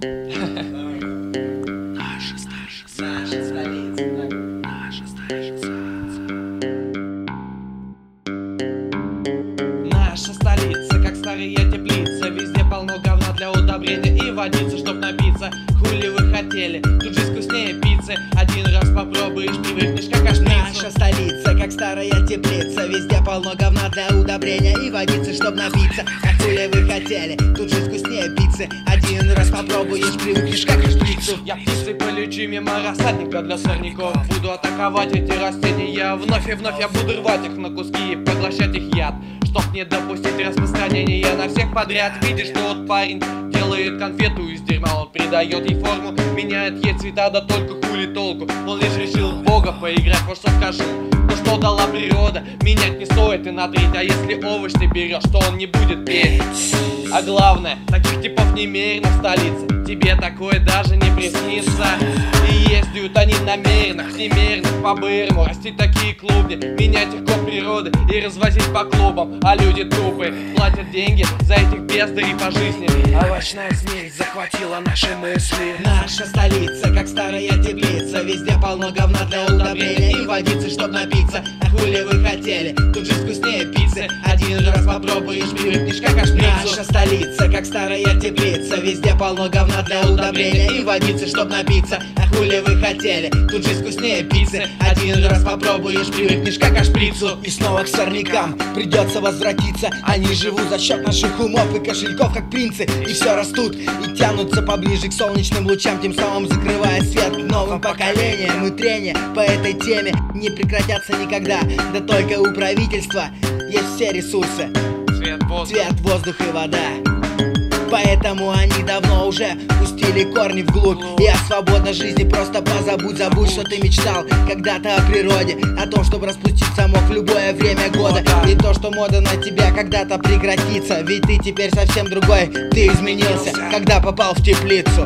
Наша столица. Наша столица, как старая теплица. Везде полно говна для удобрения и водицы, чтоб напиться. Хули вы хотели, тут жизнь вкуснее пиццы. Один раз попробуешь, привыкнешь как аж. Наша столица, как старая теплица. Везде полно говна для удобрения и водицы, чтоб напиться. А хули вы хотели, тут жизнь вкуснее пиццы. Один раз попробуешь, привыкнешь как аж пиццу. Я птицей полечу мимо рассадника для сорняков. Буду атаковать эти растения. Вновь и вновь я буду рвать их на куски и поглощать их яд, чтоб не допустить распространения на всех подряд. Видишь, что вот парень делает конфету из дерьма. Он придает ей форму, меняет ей цвета, да только хули толку. Он лишь решил в Бога поиграть, вот что скажу. То, что дала природа, менять не стоит и на треть. А если овощ ты берешь, то он не будет петь. А главное, таких типов немерено в столице. Тебе такое даже не приснится. И ездят они намеренных, немеренных по-бырому. Растить такие клубни, менять их код природы и развозить по клубам. А люди тупые, платят деньги за этих бездарей по жизни. Овощная смесь захватила наши мысли. Наша столица, как старая теплица. Везде полно говна для удобрения и водицы, чтоб напиться. А хули вы хотели, тут жизнь вкуснее пиццы. Один раз попробуешь, привыкнешь как аж пиццу. Наша столица, как старая теплица. Везде полно говна для удобрения и водицы, чтоб напиться. А хули вы хотели, тут жизнь вкуснее пиццы. Один раз попробуешь, привыкнешь как аж шприцу. И снова к сорнякам придется возвратиться. Они живут за счет наших умов и кошельков, как принцы. И все растут и тянутся поближе к солнечным лучам, тем самым закрывая свет к новым поколениям. И трения по этой теме не прекратятся никогда. Да только у правительства есть все ресурсы: цвет, воздух и вода. Поэтому они давно уже пустили корни вглубь. И о свободной жизни просто позабудь. Забудь, что ты мечтал когда-то о природе, о том, чтобы распуститься мог в любое время года. И то, что мода на тебя когда-то прекратится. Ведь ты теперь совсем другой, ты изменился, когда попал в теплицу.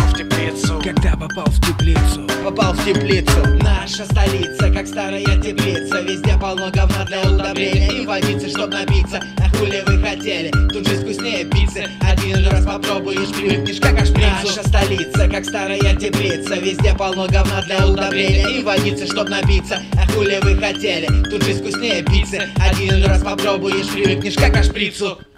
Когда попал в теплицу. Попал в теплицу. Наша столица, как старая теплица. Везде полно говна для удобрения и водицы, чтоб напиться. А хули вы хотели, тут жизнь вкуснее пиццы. Один раз попробуешь, привыкнешь как аж шприцу. Наша столица, как старая теплица. Везде полно говна для удобрения и водицы, чтоб напиться. А хули вы хотели, тут жизнь вкуснее пиццы. Один раз попробуешь, привыкнешь как аж шприцу.